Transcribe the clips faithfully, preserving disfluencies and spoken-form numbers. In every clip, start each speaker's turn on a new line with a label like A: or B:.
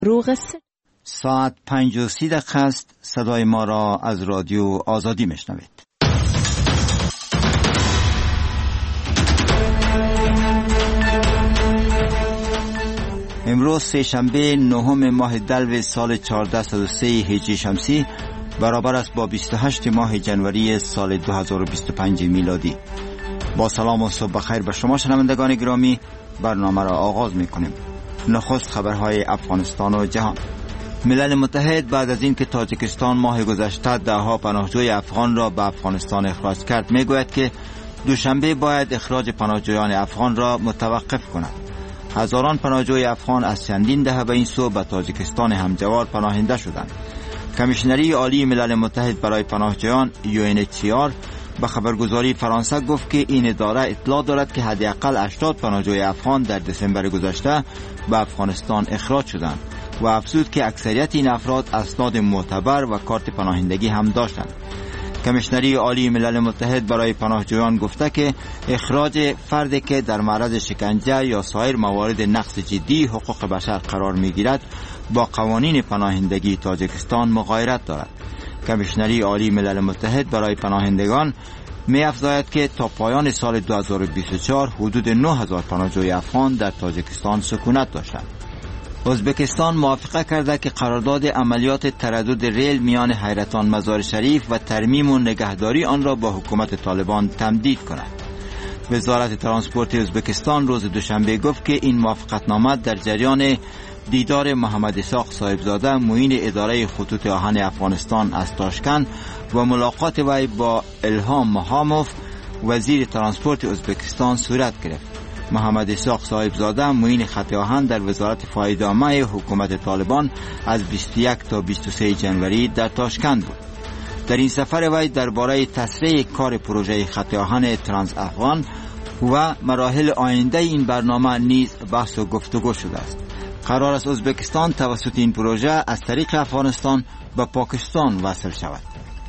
A: رو قصه.
B: ساعت پنج و سی دقیقه است. صدای ما را از رادیو آزادی میشنوید. امروز سه شنبه نهم ماه دلو سال چهارده صد و سه هجری شمسی برابر است با بیست و هشت ماه جنوری سال دو هزار و بیست و پنج میلادی. با سلام و صبح بخیر به شما شنوندگان گرامی، برنامه را آغاز میکنیم. نخست خبرهای افغانستان و جهان. ملل متحد بعد از اینکه تاجیکستان ماه گذشته دهها پناهجوی افغان را به افغانستان اخراج کرد، میگوید که دوشنبه باید اخراج پناهجویان افغان را متوقف کند. هزاران پناهجوی افغان از چندین دهه به این سو به تاجیکستان همجوار پناهنده شدند. کمیشنری عالی ملل متحد برای پناهجویان یو ان اچ سی آر به خبرگزاری فرانسه گفت که این اداره اطلاع دارد که حداقل هشتاد پناهجوی افغان در دسامبر گذشته به افغانستان اخراج شدند و افزود که اکثریت این افراد اسناد معتبر و کارت پناهندگی هم داشتند. کمیشنری عالی ملل متحد برای پناهجویان گفته که اخراج فردی که در معرض شکنجه یا سایر موارد نقض جدی حقوق بشر قرار میگیرد با قوانین پناهندگی تاجیکستان مغایرت دارد. کمیشنری عالی ملل متحد برای پناهندگان می افزاید که تا پایان سال دو هزار و بیست و چهار حدود نه هزار پناهجوی افغان در تاجیکستان سکونت داشتند. ازبکستان موافقه کرده که قرارداد عملیات تردد ریل میان حیرتان مزار شریف و ترمیم و نگهداری آن را با حکومت طالبان تمدید کند. وزارت ترانسپورت ازبکستان روز دوشنبه گفت که این موافقتنامه در جریان دیدار محمد اسحاق صاحبزاده معین اداره خطوط آهن افغانستان از تاشکند و ملاقات وی با الهام محاموف وزیر ترانسپورت ازبکستان صورت گرفت. محمد اسحاق صاحبزاده معین خط آهن در وزارت فایده‌عامه حکومت طالبان از بیست و یک تا بیست و سه جنوری در تاشکند بود. در این سفر وی درباره تسریع کار پروژه خط آهن ترانس افغان و مراحل آینده این برنامه نیز بحث و گفتگو شده است. قرار است ازبکستان توسط این پروژه از طریق افغانستان به پاکستان وصل شود.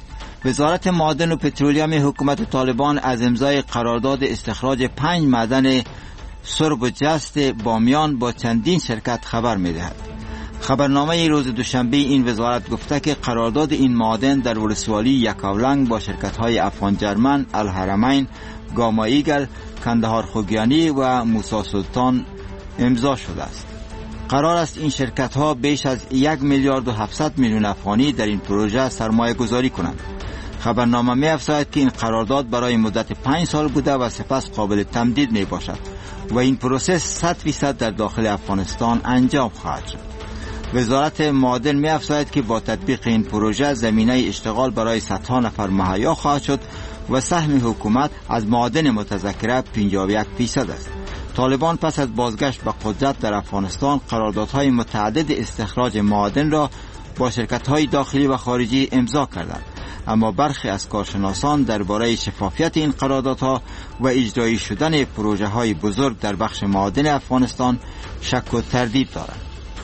B: وزارت معادن و پترولیوم حکومت طالبان از امضای قرارداد استخراج پنج معدن سرب و جست بامیان با چندین شرکت خبر می‌دهد. خبرنامه روز دوشنبه این وزارت گفته که قرارداد این معادن در ولسوالی یکاولنگ با شرکت‌های افغان جرمن، الحرمین، گاما ایگل، کندهار خوگیانی و موسی سلطان امضا شده است. قرار است این شرکت‌ها بیش از یک میلیارد و هفتصد میلیون افغانی در این پروژه سرمایه گذاری کنند. خبرنامه می افزاید که این قرارداد برای مدت پنج سال بوده و سپس قابل تمدید می باشد و این پروسه صد فیصد در داخل افغانستان انجام خواهد شد. وزارت معادن می افزاید که با تطبیق این پروژه زمینه اشتغال برای صدها نفر مهیا خواهد شد و سهم حکومت از معادن متذکره پنجاه و یک فیصد است. طالبان پس از بازگشت به قدرت در افغانستان قراردادهای متعدد استخراج معادن را با شرکت‌های داخلی و خارجی امضا کردند، اما برخی از کارشناسان درباره شفافیت این قراردادها و اجرایی شدن پروژه‌های بزرگ در بخش معادن افغانستان شک و تردید دارند.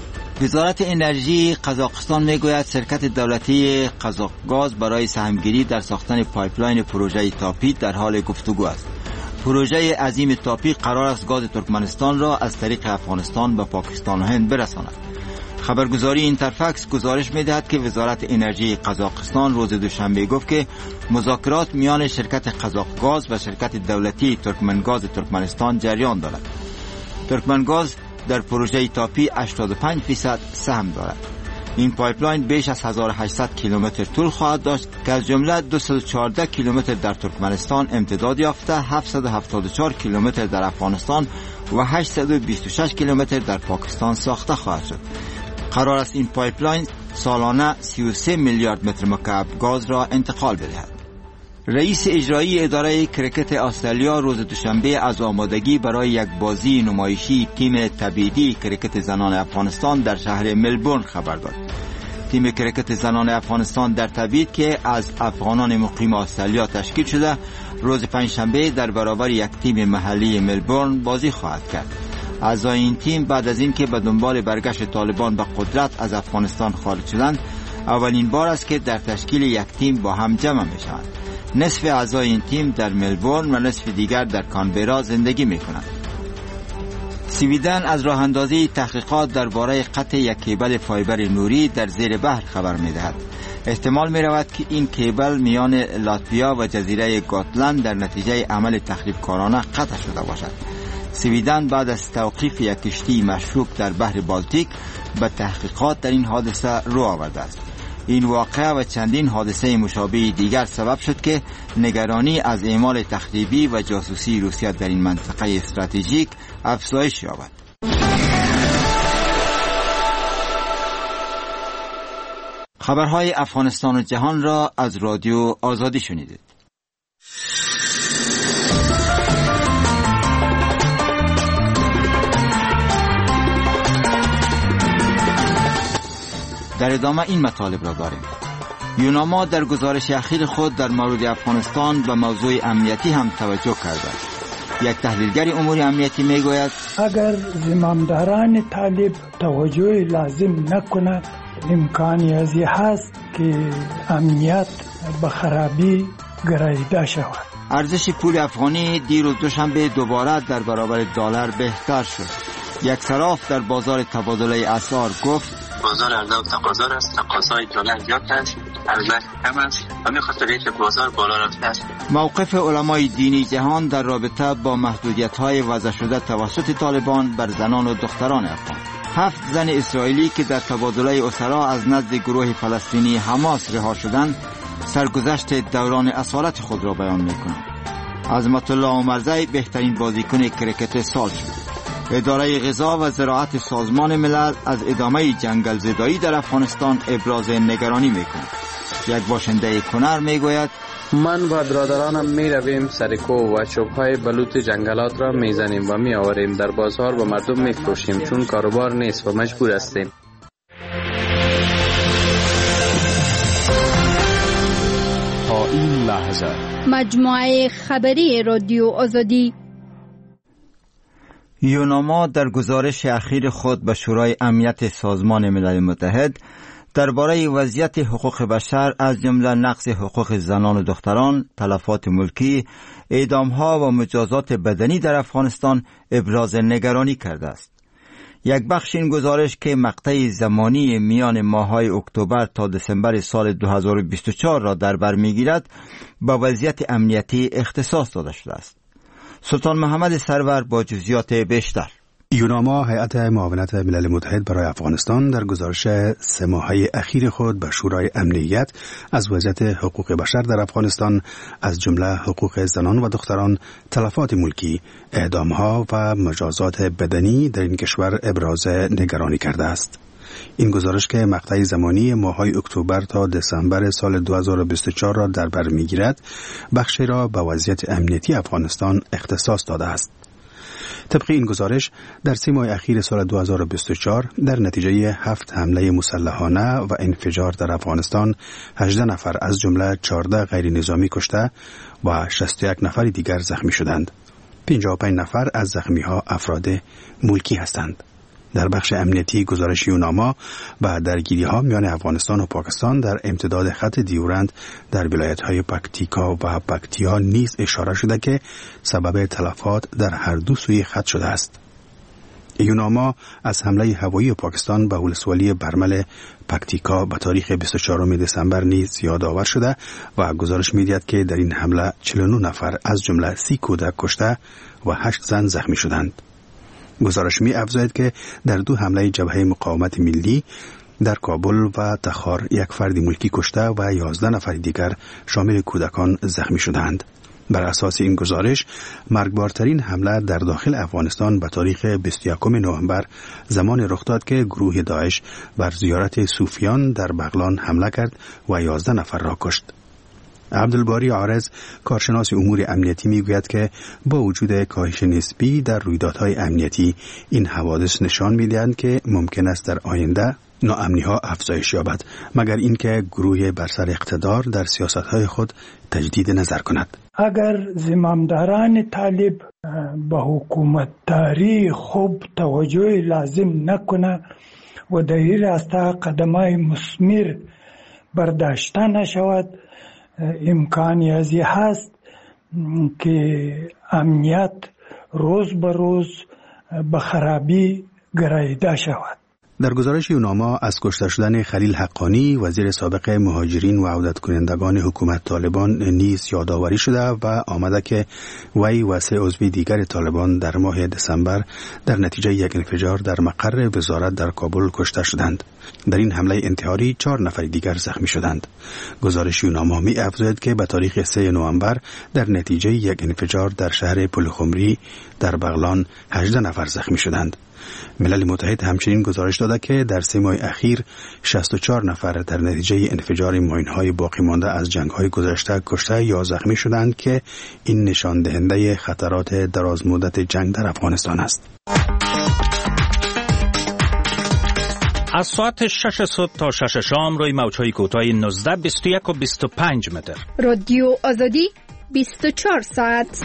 B: وزارت انرژی قزاقستان میگوید شرکت دولتی قزاقگاز برای سهمگیری در ساختن پایپلاین پروژه تاپی در حال گفتگو است. پروژه عظیم تاپی قرار است گاز ترکمنستان را از طریق افغانستان به پاکستان و هند برساند. خبرگزاری اینترفکس گزارش می‌دهد که وزارت انرژی قزاقستان روز دوشنبه گفت که مذاکرات میان شرکت قزاقگاز و شرکت دولتی ترکمنگاز ترکمنستان جریان دارد. ترکمنگاز در پروژه تاپی هشتاد و پنج درصد سهم دارد. این پایپلاین بیش از هزار و هشتصد کیلومتر طول خواهد داشت که از جمله دویست و چهارده کیلومتر در ترکمنستان امتداد یافته، هفتصد و هفتاد و چهار کیلومتر در افغانستان و هشتصد و بیست و شش کیلومتر در پاکستان ساخته خواهد شد. قرار است این پایپلاین سالانه سی و سه میلیارد متر مکعب گاز را انتقال بدهد. رئیس اجرایی اداره کرکت استرالیا روز دوشنبه از آمادگی برای یک بازی نمایشی تیم تبعیدی کرکت زنان افغانستان در شهر ملبورن خبر داد. تیم کرکت زنان افغانستان در تبعید که از افغانان مقیم استرالیا تشکیل شده، روز پنجشنبه در برابر یک تیم محلی ملبورن بازی خواهد کرد. اعضای این تیم بعد از اینکه به دنبال برگشت طالبان به قدرت از افغانستان خارج شدند، اولین بار است که در تشکیل یک تیم با هم جمع میشوند. نصف اعضای این تیم در ملبورن و نصف دیگر در کانبرا زندگی میکنند. سویدن از راه اندازی تحقیقات درباره قطع یک کیبل فایبر نوری در زیر بحر خبر می دهد. احتمال می رود که این کیبل میان لاتویا و جزیره گاتلند در نتیجه عمل تخریبکارانه قطع شده باشد. سویدن بعد از توقیف یک کشتی مشکوک در بحر بالتیک به تحقیقات در این حادثه رو آورده است. این واقعه و چندین حادثه مشابه دیگر سبب شد که نگرانی از اعمال تخریبی و جاسوسی روسیه در این منطقه استراتژیک افزایش یابد. خبرهای افغانستان و جهان را از رادیو آزادی شنیدید. در ادامه این مطالب را داریم. یوناما در گزارش اخیر خود در مورد افغانستان به موضوع امنیتی هم توجه کرده. یک تحلیلگر امور امنیتی میگوید
A: اگر زمامداران طالب توجه لازم نکنند امکانی ازی هست که امنیت به خرابی گراییده شود.
B: ارزش پول افغانی دیروز دوشنبه دوباره در برابر دلار بهتر شد. یک صراف در بازار تبادله اسعار گفت
C: بازار عرضه و تقاضا است، تقاضای دلار زیاد است، عرضه کم است و می‌خواست ریت بازار بالا رفته است.
B: موقف علمای دینی جهان در رابطه با محدودیت‌های وضع شده توسط طالبان بر زنان و دختران افغان. هفت زن اسرائیلی که در تبادله اسرا از نزد گروه فلسطینی حماس رها شدند سرگذشت دوران اسارت خود را بیان می‌کنند. عظمت الله عمرزی بهترین بازیکن کرکت سال شد. اداره غذا و زراعت سازمان ملل از ادامه جنگل زدایی در افغانستان ابراز نگرانی می‌کند. یک باشنده کنر میگوید
D: من و برادرانم می رویم سرکو و چوب‌های بلوط جنگلات را میزنیم و می آوریم در بازار و مردم می فروشیم چون کاروبار نیست و مجبور هستیم.
E: تا این لحظه
F: مجموعه خبری رادیو آزادی.
B: یوناما در گزارش اخیر خود به شورای امنیت سازمان ملل متحد درباره وضعیت حقوق بشر از جمله نقض حقوق زنان و دختران، تلفات ملکی، اعدام‌ها و مجازات بدنی در افغانستان ابراز نگرانی کرده است. یک بخش این گزارش که مقطع زمانی میان ماه‌های اکتبر تا دسامبر سال دو هزار و بیست و چهار را در بر می‌گیرد، با وضعیت امنیتی اختصاص داده شده است. سلطان محمد سرور با جزئیات بیشتر.
G: یوناما هیئت معاونت ملل متحد برای افغانستان در گزارش سه ماهه اخیر خود به شورای امنیت از وضعیت حقوق بشر در افغانستان از جمله حقوق زنان و دختران، تلفات ملکی، اعدام‌ها و مجازات بدنی در این کشور ابراز نگرانی کرده است. این گزارش که مقطع زمانی ماه‌های اکتبر تا دسامبر سال دو هزار و بیست و چهار را در بر می‌گیرد، بخشی را به وضعیت امنیتی افغانستان اختصاص داده است. طبق این گزارش در سه ماه اخیر سال دو هزار و بیست و چهار در نتیجه هفت حمله مسلحانه و انفجار در افغانستان هجده نفر از جمله چهارده غیر نظامی کشته و شصت و یک نفر دیگر زخمی شدند. پنجاه و پنج نفر از زخمی ها افراد ملکی هستند. در بخش امنیتی گزارش یوناما و درگیری ها میان افغانستان و پاکستان در امتداد خط دیورند در ولایت های پکتیکا و پکتیا نیز اشاره شده که سبب تلفات در هر دو سوی خط شده است. یوناما از حمله هوایی پاکستان به ولسوالی برمل پکتیکا به تاریخ بیست و چهارم دسامبر نیز یادآور شده و گزارش می‌دهد که در این حمله چهل و نه نفر از جمله سی کودک کشته و هشت زن زخمی شدند. گزارش می افزاید که در دو حمله جبهه مقاومت ملی در کابل و تخار یک فرد ملکی کشته و یازده نفر دیگر شامل کودکان زخمی شدند. بر اساس این گزارش مرگبارترین حمله در داخل افغانستان به تاریخ بیست و یکم نوامبر زمان رخ داد که گروه داعش بر زیارت صوفیان در بغلان حمله کرد و یازده نفر را کشت. عبدالباری عارض کارشناس امور امنیتی میگوید که با وجود کاهش نسبی در رویدادهای امنیتی این حوادث نشان میدهند که ممکن است در آینده ناامنی‌ها افزایش یابد مگر اینکه گروه بر سر اقتدار در سیاست‌های خود تجدید نظر کند.
A: اگر زمامداران طالب به حکومتداری خوب توجه لازم نکنه و در این راستا قدم‌های مثمر برداشته نشود، امکانی ازی هست که امنیت روز به روز به خرابی گراییده شود.
G: در گزارش یوناما از کشته شدن خلیل حقانی وزیر سابق مهاجرین و عودت کنندگان حکومت طالبان نیز یادآوری شده و آمده که وی و سه عضو دیگر طالبان در ماه دسامبر در نتیجه یک انفجار در مقر وزارت در کابل کشته شدند. در این حمله انتحاری چهار نفر دیگر زخمی شدند. گزارش یوناما می افزاید که به تاریخ سه نوامبر در نتیجه یک انفجار در شهر پلخمری در بغلان هجده نفر زخمی شدند. ملل متحد همچنین گزارش داده که در سه ماه اخیر شصت و چهار نفر در نتیجه انفجار ماین‌های باقی مانده از جنگ‌های گذشته کشته یا زخمی شدند که این نشان دهنده خطرات دراز مدت جنگ در افغانستان است.
H: از ساعت شش صبح تا شش شام روی موج‌های کوتاه نوزده، بیست و یک و بیست و پنج متر.
F: رادیو آزادی بیست و چهار ساعت.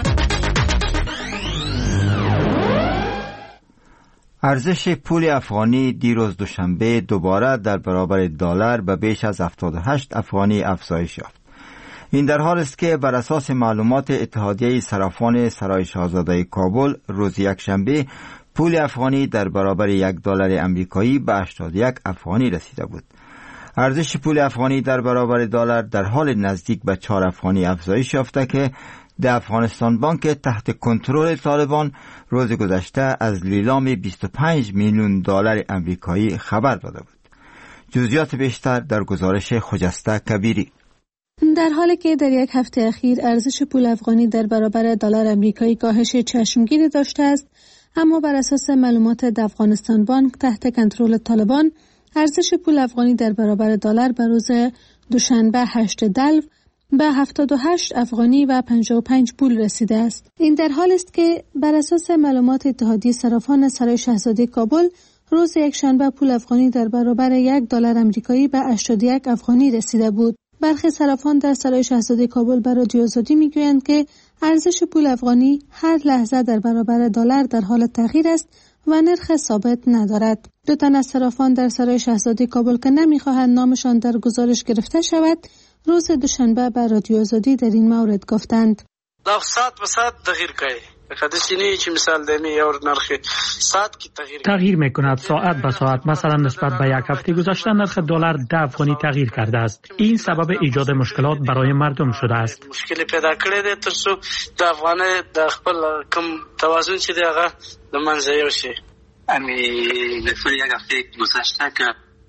B: ارزش پول افغانی دیروز دوشنبه دوباره در برابر دلار به بیش از هفتاد و هشت افغانی افزایش یافت. این در حال است که بر اساس معلومات اتحادیه صرافان سرای شاهزاده کابل روز یکشنبه پول افغانی در برابر یک دلار امریکایی به هشتاد و یک افغانی رسیده بود. ارزش پول افغانی در برابر دلار در حال نزدیک به چهار افغانی افزایش یافته که در افغانستان بانک تحت کنترل طالبان روز گذشته از لیلام بیست و پنج میلیون دلار امریکایی خبر داده بود. جزئیات بیشتر در گزارش خجسته کبیری.
I: در حالی که در یک هفته اخیر ارزش پول افغانی در برابر دلار امریکایی کاهش چشمگیری داشته است، اما بر اساس معلومات افغانستان بانک تحت کنترل طالبان ارزش پول افغانی در برابر دلار به روز دوشنبه هشت دلو به هفتاد و هشت افغانی و پنجاه و پنج پول رسیده است. این در حال است که بر اساس معلومات اتحادیه صرافان سرای شاهزاده کابل روز یکشنبه پول افغانی در برابر یک دلار امریکایی به هشتاد و یک افغانی رسیده بود. برخی صرافان در سرای شاهزاده کابل به رادیو آزادی میگویند که ارزش پول افغانی هر لحظه در برابر دلار در حال تغییر است و نرخ ثابت ندارد. دو تن از صرافان در سرای شاهزاده کابل که نمیخواهند نامشان در گزارش گرفته شود، روز دوشنبه به رادیو آزادی در این مورد گفتند:
J: دا ساعت به ساعت تغییر کوي. کدی نیه چې مثال دمی یو نرخ ساعت کی تغییر
K: تغییر میکند ساعت به ساعت. مثلا نسبت به یک هفته گذشته نرخ دلار ده افغانی تغییر کرده است. این سبب ایجاد مشکلات برای مردم شده است.
J: مشکل پیدا کړی دی تر څو د افغان د خپل کم توازن چې دی هغه د منځه یوشي.
C: امی لفظ یک هفته گذشته که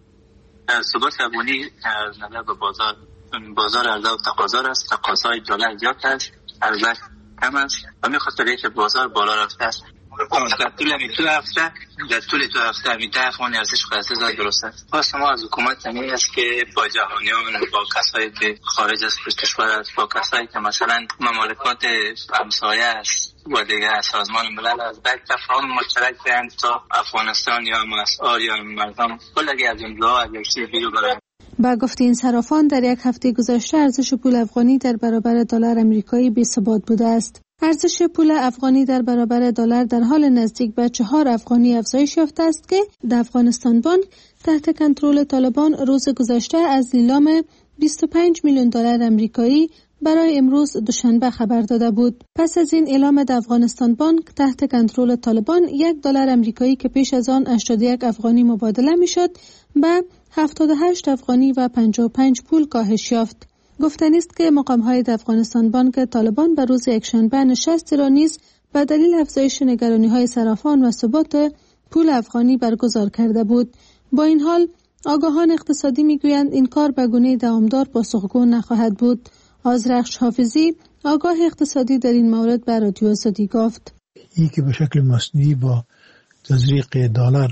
C: ثبات افغانی نظر به بازار بازار عرضه و تقاضا است. تقاضای دلار زیاد است، عرضه کم است و می‌خواست که بازار بالا رفته است. در طول دو هفته در طول دو هفته همین ده افغانی ارزش خرید زاد درست است. خواست ما از حکومت همین است که با جهانیان، با کسایی که خارج از کشور است، با کسایی که مثلا مملکات همسایه است و دیگر سازمان ملل از یک تفاهم مشترک کنند تا افغانستان یا مسئول یا مردم کلگی از این راه از یک چیز بیرو برند.
I: با گفت این صرافان در یک هفته گذشته ارزش پول افغانی در برابر دلار امریکایی بی‌ثبات بوده است. ارزش پول افغانی در برابر دلار در حال نزدیک به چهار افغانی افزایش یافته است که در افغانستان بانک تحت کنترل طالبان روز گذشته از لیلام بیست و پنج میلیون دلار امریکایی برای امروز دوشنبه خبر داده بود. پس از این اعلام در افغانستان بانک تحت کنترل طالبان یک دلار امریکایی که پیش از آن هشتاد و یک افغانی مبادله میشد به هفتاد و هشت افغانی و پنجاه و پنج پول کاهش یافت. گفتنی است که مقام‌های افغانستان بانک طالبان به روز یکشنبه نشستی را نیز به دلیل افزایش نگرانی‌های صرافان و ثبات پول افغانی برگزار کرده بود. با این حال آگاهان اقتصادی میگویند این کار به گونه دوامدار پاسخگو نخواهد بود. آذرخش حافظی آگاه اقتصادی در این مورد به رادیو آزادی گفت:
L: این که به شکل مصنوعی با تزریق دلار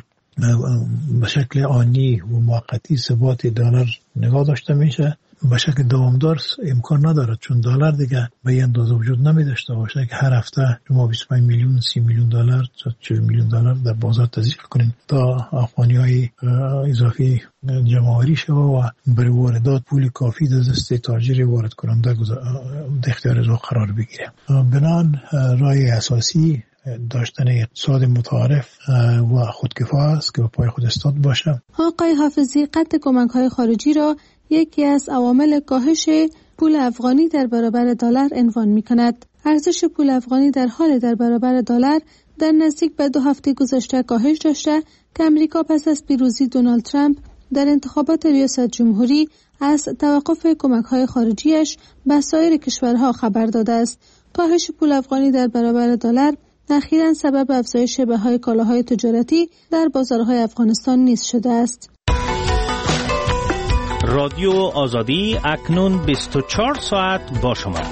L: به شکل آنی و موقتی ثبات دلار نگاه داشته میشه، به شکل دوامدار امکان ندارد، چون دلار دیگه به این اندازه وجود نمی داشته باشه که هر هفته شما بیست و پنج میلیون سی میلیون دلار تا چهل میلیون دلار در بازار تزریق کنین تا افغانی های اضافی جمع‌آوری شود و برای واردات پول کافی در دست تاجر وارد کننده در اختیار او قرار بگیره. بنان راه اساسی داشتن اقتصاد متعارف و خودکفا است که به پای خود استاد باشه.
I: آقای حافظی قطع کمک‌های خارجی را یکی از عوامل کاهش پول افغانی در برابر دلار عنوان می‌کند. ارزش پول افغانی در حال در برابر دلار در نزدیک به دو هفته گذشته کاهش داشته که امریکا پس از پیروزی دونالد ترامپ در انتخابات ریاست جمهوری از توقف کمک‌های خارجیش به سایر کشورها خبر داده است. کاهش پول افغانی در برابر دلار اخیراً سبب افزایش بهای کالاهای تجارتی در بازارهای افغانستان نیز شده است.
H: رادیو آزادی اکنون بیست و چهار ساعت با شما.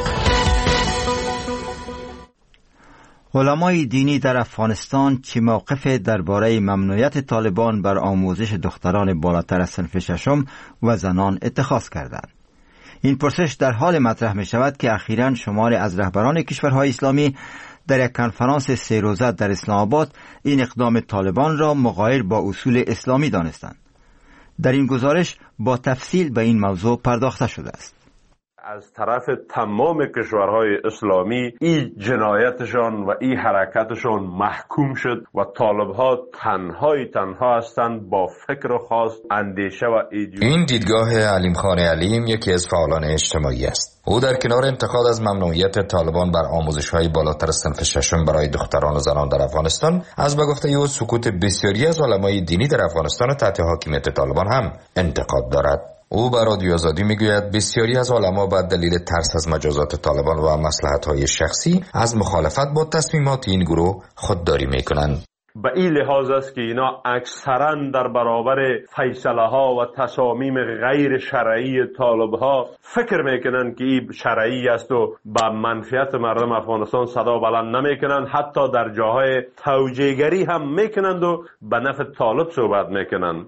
B: علمای دینی در افغانستان چه موقف درباره ممنوعیت طالبان بر آموزش دختران بالاتر از صنف ششم و زنان اتخاذ کردند؟ این پرسش در حال مطرح می شود که اخیراً شماری از رهبران کشورهای اسلامی در یک کنفرانس سه روزه در اسلام آباد این اقدام طالبان را مغایر با اصول اسلامی دانستند. در این گزارش با تفصیل به این موضوع پرداخته شده است.
M: از طرف تمام کشورهای اسلامی این جنایتشان و این حرکتشان محکوم شد و طالبها تنهای تنها هستند با فکر خاص، اندیشه و ایدئولوژی.
N: این دیدگاه علیم خان علیم یکی از فعالان اجتماعی است. او در کنار انتقاد از ممنوعیت طالبان بر آموزش‌های بالاتر صنف ششم برای دختران و زنان در افغانستان، از به گفته او سکوت بسیاری از علمای دینی در افغانستان تحت حاکمیت طالبان هم انتقاد دارد. او بر رادیو آزادی میگوید بسیاری از علما به دلیل ترس از مجازات طالبان و مصلحت‌های شخصی از مخالفت با تصمیمات این گروه خودداری میکنند.
M: به این لحاظ است که اینا اکثرا در برابر فیصله ها و تصامیم غیر شرعی طالب ها فکر میکنن که این شرعی است و به منفعت مردم افغانستان صدا بلند نمیکنن، حتی در جاهای توجیهگری هم میکنند و به نفع طالب صحبت میکنن.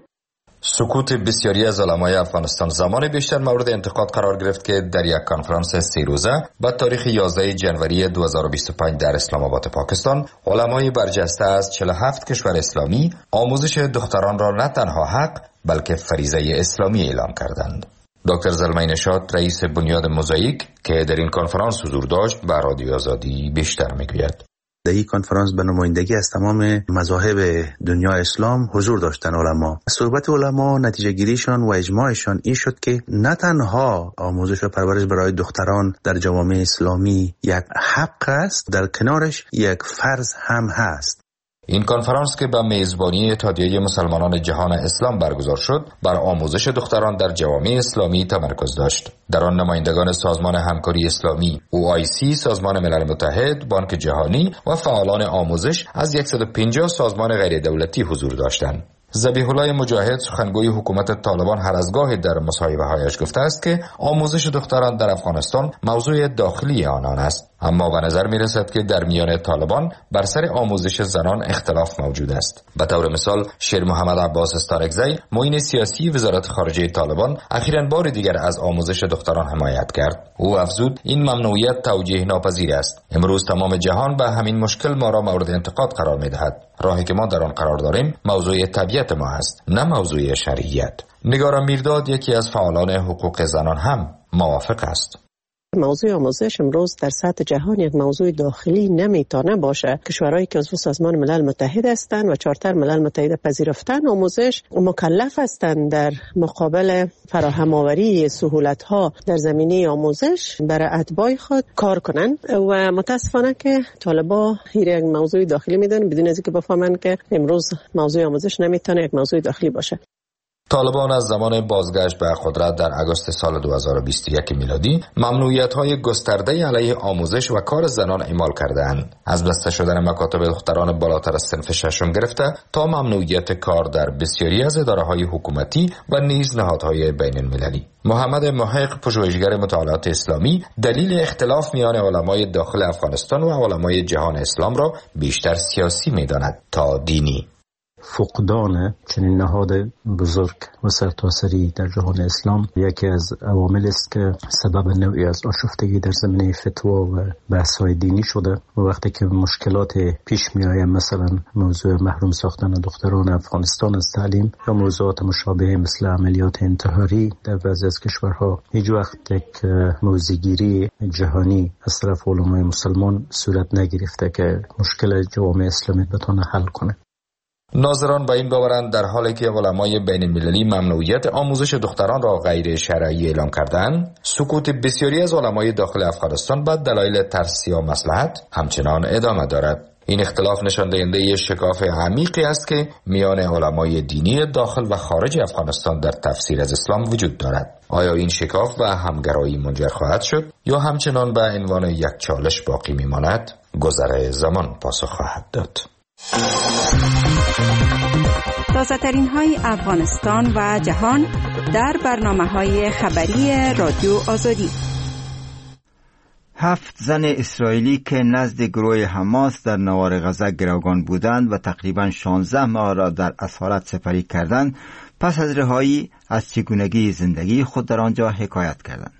N: سکوت بسیاری از علمای افغانستان زمان بیشتر مورد انتقاد قرار گرفت که در یک کنفرانس سه روزه با تاریخ یازده ژانویه دو هزار و بیست و پنج در اسلام آباد پاکستان، علمای برجسته از چهل و هفت کشور اسلامی آموزش دختران را نه تنها حق بلکه فریضه اسلامی اعلام کردند. دکتر زلمه نشاط رئیس بنیاد موزاییک که در این کنفرانس حضور داشت به رادیو آزادی بیشتر میگوید.
O: در این کنفرانس به نمایندگی از تمام مذاهب دنیا اسلام حضور داشتن علما. صحبت علما نتیجه گیریشان و اجماعشان این شد که نه تنها آموزش و پرورش برای دختران در جوامع اسلامی یک حق است، در کنارش یک فرض هم هست.
N: این کنفرانس که به میزبانی اتحادیه مسلمانان جهان اسلام برگزار شد، بر آموزش دختران در جوامع اسلامی تمرکز داشت. در آن نمایندگان سازمان همکاری اسلامی، او آی سی، سازمان ملل متحد، بانک جهانی و فعالان آموزش از صد و پنجاه سازمان غیر دولتی حضور داشتند. ذبیح الله مجاهد سخنگوی حکومت طالبان هر از گاهی در مصاحبه‌هایش گفته است که آموزش دختران در افغانستان موضوع داخلی آنان است، اما به نظر می رسد که در میان طالبان بر سر آموزش زنان اختلاف موجود است. به طور مثال شیر محمد عباس استارکزی، معین سیاسی وزارت خارجه طالبان، اخیراً بار دیگر از آموزش دختران حمایت کرد. او افزود این ممنوعیت توجیه ناپذیر است. امروز تمام جهان به همین مشکل ما را مورد انتقاد قرار می دهد. راهی که ما در آن قرار داریم موضوع طبیعت ما است، نه موضوع شرعیت. نگارا میرداد یکی از فعالان حقوق زنان هم موافق است.
P: موضوع آموزش امروز در سطح جهان یک موضوع داخلی نمیتونه باشه. کشورهایی که عضو سازمان ملل متحد هستند و چارتر ملل متحد پذیرفتن آموزش، مکلف هستند در مقابل فراهم آوری سهولت ها در زمینه آموزش برای اتباع خود کار کنند و متاسفانه که طالبا این یک موضوع داخلی میدونن بدون از اینکه بفهمن که امروز موضوع آموزش نمیتونه یک موضوع داخلی باشه.
N: طالبان از زمان بازگشت به قدرت در آگوست سال دو هزار و بیست و یک میلادی ممنوعیت‌های گسترده علیه آموزش و کار زنان اعمال کرده‌اند. از بسته شدن مکاتب دختران بالاتر از صنف ششم گرفته تا ممنوعیت کار در بسیاری از اداره‌های حکومتی و نیز نهادهای بین‌المللی. محمد محق، پژوهشگر مطالعات اسلامی، دلیل اختلاف میان علمای داخل افغانستان و علمای جهان اسلام را بیشتر سیاسی می‌داند تا دینی.
Q: فقدان چنین نهاد بزرگ و سرتاسری در جهان اسلام یکی از عوامل است که سبب نوعی از آشفتگی در زمینه فتوا و بحث‌های دینی شده و وقتی که مشکلات پیش می‌آید، مثلا موضوع محروم ساختن دختران افغانستان از تعلیم یا موضوعات مشابه مثل عملیات انتحاری در بعضی از کشورها، هیچ وقت یک موضع‌گیری جهانی از طرف علمای مسلمان صورت نگرفته که مشکل جوامع اسلامی بتونه حل کنه.
N: ناظران به این باورند در حالی که علمای بین المللی ممنوعیت آموزش دختران را غیر شرعی اعلام کردند، سکوت بسیاری از علمای داخل افغانستان به دلایل ترس یا مصلحت همچنان ادامه دارد. این اختلاف نشان دهنده شکاف عمیقی است که میان علمای دینی داخل و خارج افغانستان در تفسیر از اسلام وجود دارد. آیا این شکاف به همگرایی منجر خواهد شد یا همچنان به عنوان یک چالش باقی میماند؟ گذر زمان پاسخ خواهد داد.
F: تازه ترین های افغانستان و جهان در برنامه های خبری رادیو آزادی.
B: هفت زن اسرائیلی که نزد گروه حماس در نوار غزه گروگان بودند و تقریباً شانزده ماه را در اسارت سپری کردند، پس از رهایی از چگونگی زندگی خود در آنجا حکایت کردند.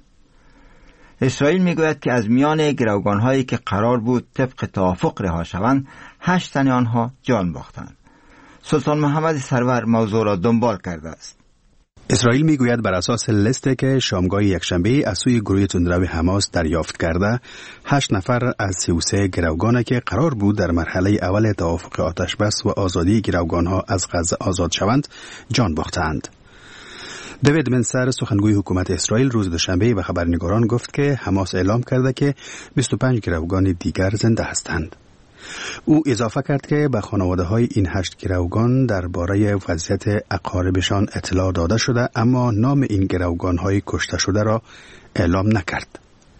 B: اسرائیل میگوید که از میان گروگان‌هایی که قرار بود طبق توافق رها شوند، هشت تن آنها جان باختند. سلطان محمد سرور موضوع را دنبال کرده است.
G: اسرائیل میگوید بر اساس لیستی که شامگاه یکشنبه از سوی گروه تندرو حماس دریافت کرده، هشت نفر از سی و سه گروگانی که قرار بود در مرحله اول توافق آتش بس و آزادی گروگانها از غزه آزاد شوند، جان باختند. دیوید منسر سخنگوی حکومت اسرائیل روز دوشنبه به خبرنگاران گفت که حماس اعلام کرده که بیست و پنج گروگان دیگر زنده هستند. او اضافه کرد که به خانواده های این هشت گروگان درباره وضعیت اقاربشان اطلاع داده شده، اما نام این گروگان های کشته شده را اعلام نکرد.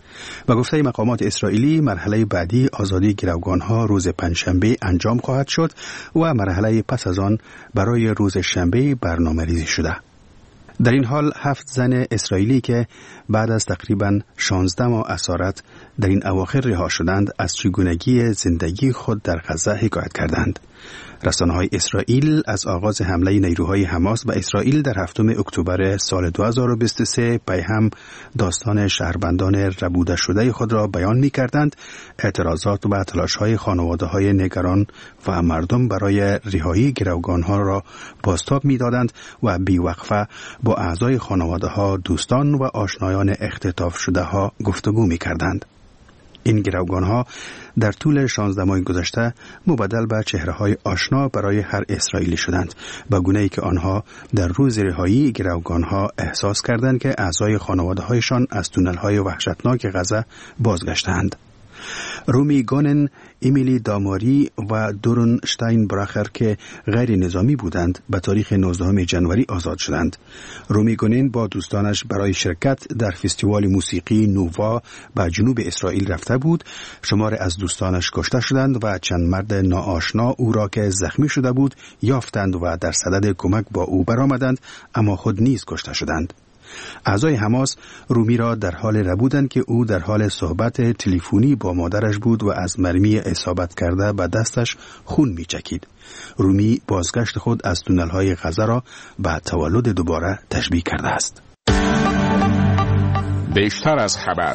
G: و گفته مقامات اسرائیلی مرحله بعدی آزادی گروگان ها روز پنجشنبه انجام خواهد شد و مرحله پس از آن برای روز شنبه برنامه ریزی شده. در این حال هفت زن اسرائیلی که بعد از تقریباً شانزده ماه اسارت در این اواخر رها شدند، از چگونگی زندگی خود در غزه حکایت کردند. رسانه‌های اسرائیل از آغاز حمله نیروهای حماس به اسرائیل در هفتم اکتبر سال دو هزار و بیست و سه پیهم داستان شهروندان ربوده شده خود را بیان می‌کردند. اعتراضات و تلاش‌های خانواده‌های نگران و مردم برای رهایی گروگان‌ها را بازتاب می‌دادند و بی‌وقفه با اعضای خانواده‌ها، دوستان و آشنایان اختطاف شده‌ها گفتگو می‌کردند. این گروگان‌ها در طول شانزده ماه گذشته مبدل به چهره‌های آشنا برای هر اسرائیلی شدند، به گونه‌ای که آنها در روز رهایی گروگان‌ها احساس کردند که اعضای خانواده‌هایشان از تونل‌های وحشتناک غزه بازگشتند. رومی گونن، امیلی داماری و دورن شتاین براخر که غیر نظامی بودند به تاریخ نوزدهم ژانویه آزاد شدند. رومی گونن با دوستانش برای شرکت در فستیوال موسیقی نووا به جنوب اسرائیل رفته بود. شمار از دوستانش کشته شدند و چند مرد ناآشنا او را که زخمی شده بود یافتند و در صدد کمک با او برآمدند، اما خود نیز کشته شدند. اعضای حماس رومی را در حال ربودند که او در حال صحبت تلفنی با مادرش بود و از مرمی اصابت کرده به دستش خون می‌چکید. رومی بازگشت خود از تونل‌های غزه را به تولد دوباره تشبیه کرده است.
E: بیشتر از خبر.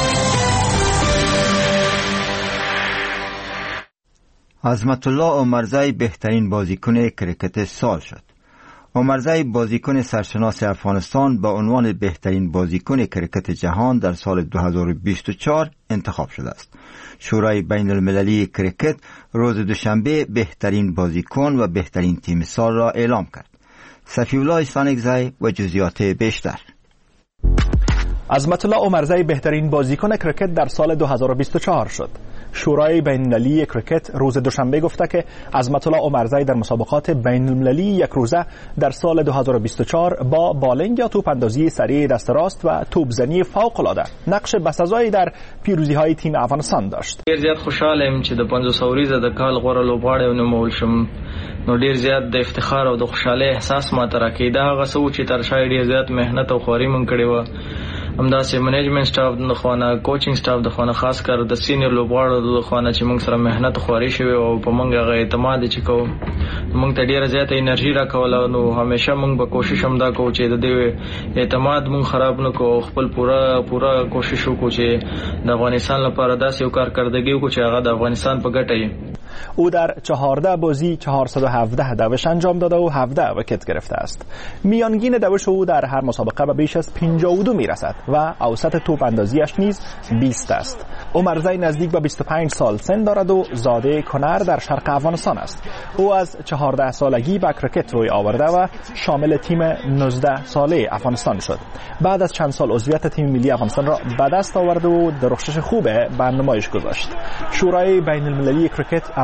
B: عظمت الله عمرزی بهترین بازیکن کرکت سال شد. عمرزی بازیکن سرشناس افغانستان با عنوان بهترین بازیکن کرکت جهان در سال دو هزار و بیست و چهار انتخاب شده است. شورای بین المللی کرکت روز دوشنبه بهترین بازیکن و بهترین تیم سال را اعلام کرد. صفی الله سانگزی و جزئیات بیشتر.
R: عظمت الله عمرزی بهترین بازیکن کرکت در سال دو هزار و بیست و چهار شد. شورای بین المللی کرکت روز دوشنبه گفته که عظمت الله عمرزی در مسابقات بین المللی یک روزه در سال دو هزار و بیست و چهار با بالینگ یا توپ اندازی سریع دست راست و توپزنی فوق العاده نقش بسزایی در پیروزی های تیم افغانستان داشت.
S: ډیر زیات خوشاله چې د پنځوس اوریزه د کال غوړه لوبغاړی ونومول شم، نو ډیر زیات د افتخار او د خوشاله احساس ماته راکړی. دا هغه څه چې تر شا ډیر زیات مهنت او خواري مونږ کړې وه، همداسې منیجمنت سټاف د خوانه، کوچینګ سټاف د خوانه، خاص کر د سینیئر لوبغاړو د خوانه چې موږ سره مهنت خواري شوی او په موږ هغه اعتماد چې کوو، موږ ته ډیره زیاته انرژي راکوله. نو همیشه موږ به کوشش هم دا کوو چې د دې اعتماد موږ خراب نه کوو، خپل پوره پوره کوشش وکړو چې د افغانستان لپاره داسې یو کارکردګي وکړو چې هغه د افغانستان په ګټه وي.
R: او در چهارده بازی چهارصد و هفده دوش انجام داده و هفده وکت گرفته است. میانگین دوش او در هر مسابقه به بیش از پنجاه و دو میرسد و اوسط توپ اندازیش نیز بیست است. عمرزی نزدیک به بیست و پنج سال سن دارد و زاده کنر در شرق افغانستان است. او از چهارده سالگی به کرکت روی آورده و شامل تیم نوزده ساله افغانستان شد. بعد از چند سال عضویت تیم ملی افغانستان را به دست آورد و درخشش خوب به نمایش گذاشت. شورای بین المللی کرکت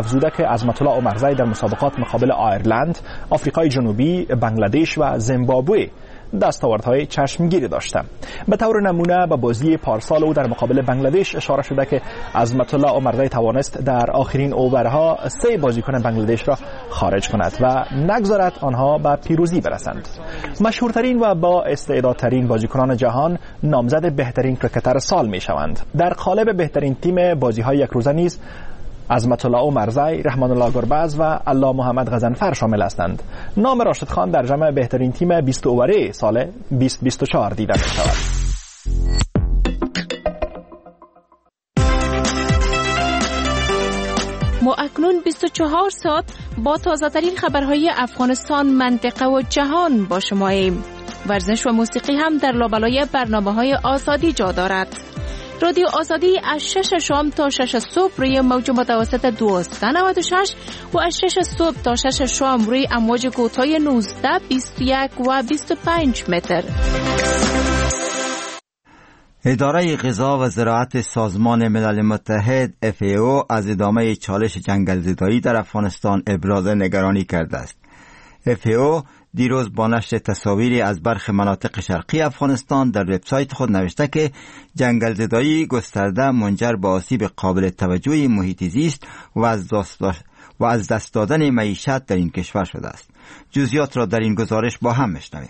R: افزوده که عظمت الله عمرزی در مسابقات مقابل آیرلند، آفریقای جنوبی، بنگلادش و زیمبابوه دستاوردهای چشمگیری داشته. به طور نمونه به بازی پارسال او در مقابل بنگلادش اشاره شده که عظمت الله عمرزی توانست در آخرین اوورها سه بازیکن بنگلادش را خارج کند و نگذارد آنها به پیروزی برسند. مشهورترین و با استعدادترین بازیکنان جهان نامزد بهترین کرکتر سال می شوند. در قالب بهترین تیم بازی‌های یک روزه نیز عظمت الله عمرزی، رحمان الله گربز و الله محمد غضنفر شامل هستند. نام راشد خان در جمع بهترین تیم بیست اووره سال بیست بیست و چهار دیده می شود.
T: ما اکنون بیست و چهار ساعت با تازه ترین خبرهای افغانستان، منطقه و جهان با شماییم. ورزش و موسیقی هم در لابلای برنامه‌های آزادی جا دارد. رادیو آزادی از شش شام تا شش صبح روی موج متوسط دویست و نود و شش و از شش صبح تا شش شام روی امواج کوتاه نوزده، بیست و یک و بیست و پنج متر.
B: اداره غذا و زراعت سازمان ملل متحد اف ای او از ادامه چالش جنگل زدایی در افغانستان ابراز نگرانی کرده است. اف ای او دیروز با نشر تصاویری از برخی مناطق شرقی افغانستان در وبسایت خود نوشته که جنگل زدایی گسترده منجر به آسیب قابل توجهی محیط زیست و از دست و از دست دادن معیشت در این کشور شده است. جزئیات را در این گزارش با هم میشنویم.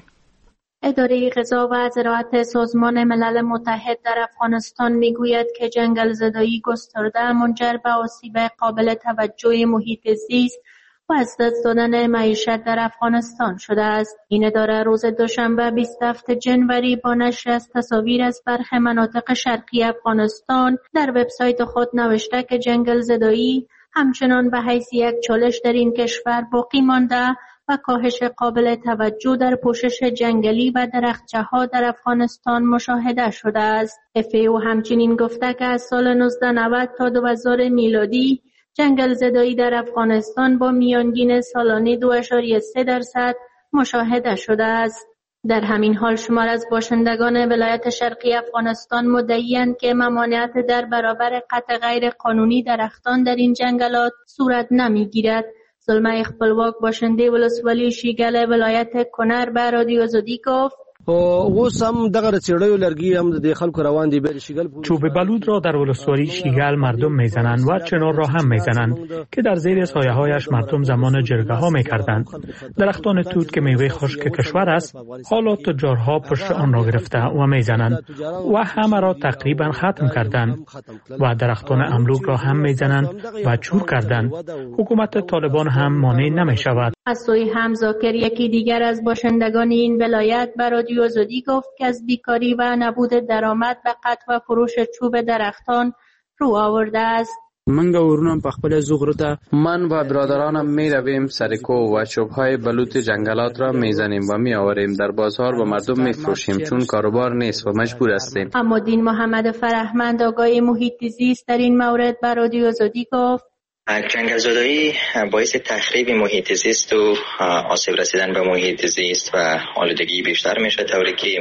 U: اداره غذا و زراعت سازمان ملل متحد در افغانستان میگوید که جنگل زدایی گسترده منجر به آسیب قابل توجه محیط زیست و از دست دادن معیشت در افغانستان شده است. این اداره روز دوشنبه بیست و هفتم ژانویه با نشر از تصاویر از برخی مناطق شرقی افغانستان در وبسایت خود نوشته که جنگل زدایی همچنان به حیث یک چالش در این کشور باقی مانده و کاهش قابل توجه در پوشش جنگلی و درختچه‌ها در افغانستان مشاهده شده است. اف ای او همچنین گفته که از سال نوزده نود تا دو هزار میلادی جنگل زدایی در افغانستان با میانگین سالانه دو ممیز سه درصد مشاهده شده است. در همین حال شمار از باشندگان ولایت شرقی افغانستان مدعی‌اند که ممانعت در برابر قطع غیر قانونی درختان در این جنگلات صورت نمی‌گیرد. زلمه خپلواک باشنده ولسوالی شیګل ولایت کنر به رادیو آزادی گفت
V: اوس هم دغه چړیو لرګي هم د خلکو روان دي به شیګل
K: چوب بلود را در ولسوالی شیګل مردم میزنند و چنار را هم میزنند که در زیر سایه هایش مردم زمان جرگه ها میکردند. درختان توت که میوه خشک کشور است حالا تجارها پشت آن را گرفته و میزنند و همه را تقریبا ختم کردند و درختان املوک را هم میزنند و چور کردند. حکومت طالبان هم مانع نمیشود.
U: از سوی هم زاکر یکی دیگر از باشندگان این ولایت به رادیو آزادی گفت که از بیکاری و نبود درآمد به قطع و فروش چوب درختان رو آورده است.
V: منګه ورونم په خپل زغرو ته
D: من و برادرانم می رویم سر کوه و چوب‌های بلوط جنگلات را میزنیم و می آوریم در بازار و مردم می فروشیم چون کاروبار نیست و مجبور هستیم.
U: اما دین محمد فرهمند آگاه محیط زیست در این مورد به رادیو آزادی گفت
C: جنگل زدایی باعث تخریب محیط زیست و آسیب رسیدن به محیط زیست و آلودگی بیشتر میشه، طوری که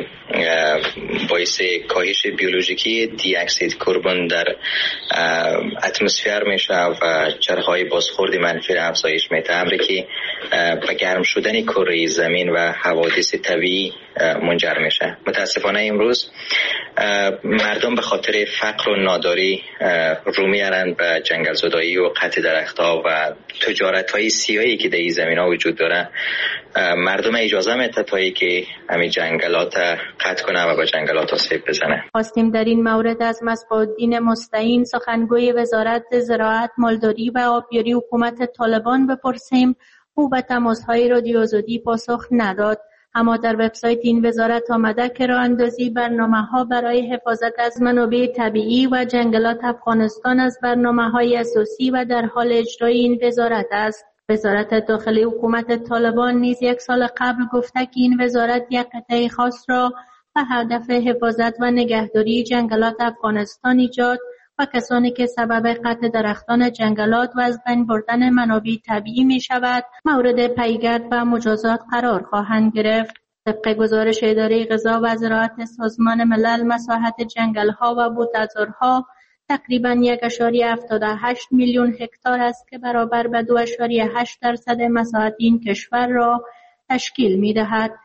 C: باعث کاهش بیولوژیکی دی اکسید کربن در اتمسفر میشه و چرخهای بازخورد منفی را افزایش میده، امری که به گرم شدن کره زمین و حوادث طبیعی منجر میشه. متاسفانه امروز مردم به خاطر فقر و ناداری رو میارند به جنگل زدایی و قطع درختها و تجارت های سیاهی که در این زمین ها وجود داره. مردم اجازه میده تا که همین جنگلات قطع کنه و به جنگلات آسیب بزنه.
U: خواستیم در این مورد از مصباح‌الدین مستعین سخنگوی وزارت زراعت، مالداری و آبیاری حکومت طالبان بپرسیم. او به تماس‌های رادیو آزادی پاسخ نداد. اما در وبسایت این وزارت آمده که راه اندازی برنامه‌ها برای حفاظت از منابع طبیعی و جنگلات افغانستان از برنامه‌های اساسی و در حال اجرای این وزارت است. وزارت داخلی حکومت طالبان نیز یک سال قبل گفته که این وزارت یک قطعه خاص را به هدف حفاظت و نگهداری جنگلات افغانستان ایجاد و کسانی که سبب قطع درختان جنگلات و از بین بردن منابع طبیعی می شود مورد پیگرد و مجازات قرار خواهند گرفت. طبق گزارش اداره غذا و زراعت سازمان ملل، مساحت جنگل‌ها و بوته‌زارها تقریبا یک و هفتاد و هشت میلیون هکتار است که برابر به دو و هشت درصد مساحت این کشور را تشکیل می دهد.